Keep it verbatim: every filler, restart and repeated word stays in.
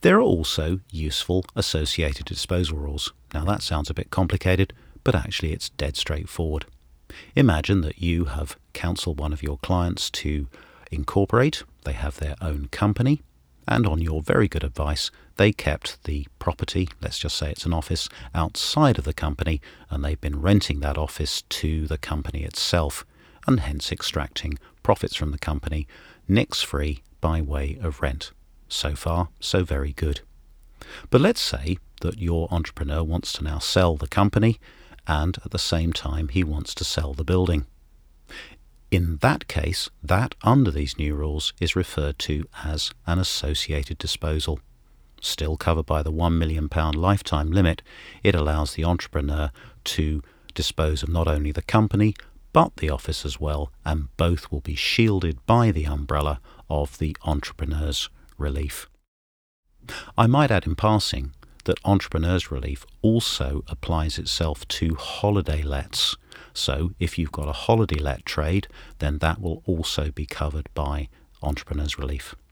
There are also useful associated disposal rules. Now that sounds a bit complicated, but actually it's dead straightforward. Imagine that you have counseled one of your clients to incorporate. They have their own company, and on your very good advice, they kept the property, let's just say it's an office, outside of the company, and they've been renting that office to the company itself, and hence extracting profits from the company, nix-free by way of rent. So far, so very good. But let's say that your entrepreneur wants to now sell the company, and at the same time he wants to sell the building. In that case, that under these new rules is referred to as an associated disposal. Still covered by the one million pounds lifetime limit, it allows the entrepreneur to dispose of not only the company but the office as well, and both will be shielded by the umbrella of the entrepreneur's relief. I might add in passing that entrepreneur's relief also applies itself to holiday lets. So if you've got a holiday let trade, then that will also be covered by entrepreneur's relief.